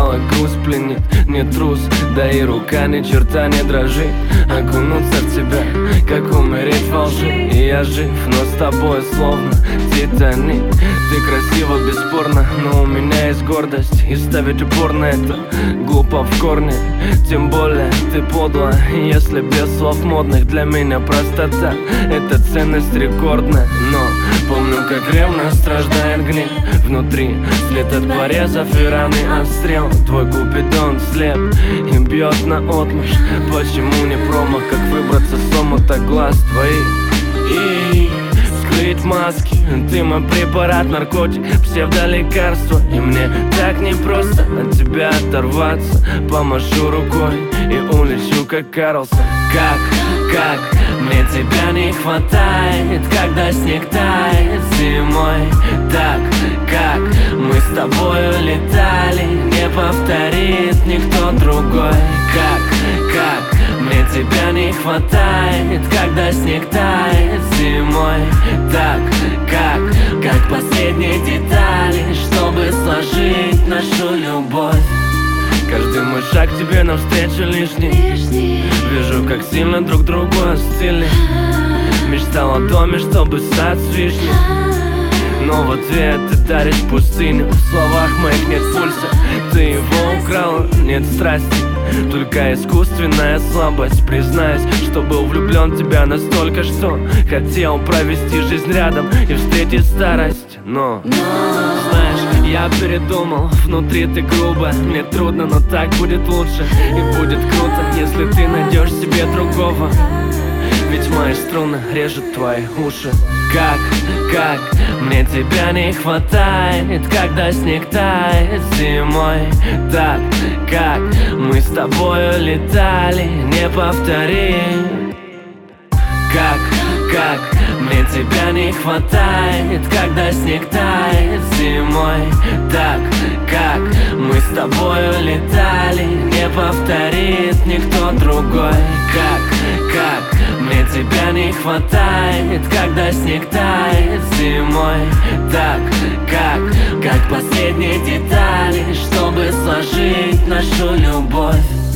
устала, грусть пленит, не трус, да и рука ни черта не дрожит. Окунуться в тебя, как умереть во лжи. И я жив, но с тобой словно Титаник. Ты красива, бесспорно, но у меня есть гордость, и ставить упор на это глупо в корне. Тем более ты подла, если без слов модных. Для меня простота — это ценность рекордная. Но помню, как ревно страждает гнев внутри, след от порезов и раны отстрел. Твой купидон слеп и бьет наотмашь. Почему не промах, как выбраться с омута глаз твоих? И скрыть маски, ты мой препарат, наркотик, псевдолекарство. И мне так непросто от тебя оторваться. Помашу рукой и улечу, как Карлсон. Как мне тебя не хватает, когда снег тает зимой. Так, как мы с тобою летали, не повторит никто другой. Как мне тебя не хватает, когда снег тает зимой. Так, как последние детали, чтобы сложить нашу любовь. Каждый мой шаг тебе навстречу лишний. Вижу, как сильно друг другу остыли. Мечтал о доме, чтобы сад с вишней, но в ответ ты даришь пустыню. В словах моих нет пульса, ты его украла. Нет страсти, только искусственная слабость. Признаюсь, что был влюблен в тебя настолько, что хотел провести жизнь рядом и встретить старость. Но знаешь, я передумал, внутри ты грубо. Мне трудно, но так будет лучше. И будет круто, если ты найдешь себе другого. Ведь мои струны режут твои уши. Как мне тебя не хватает, когда снег тает зимой. Так, как мы с тобою летали, не повторим. Как мне тебя не хватает, когда снег тает зимой. Так, как мы с тобою летали, не повторит никто другой. Как мне тебя не хватает, когда снег тает зимой. Так, как последние детали, чтобы сложить нашу любовь.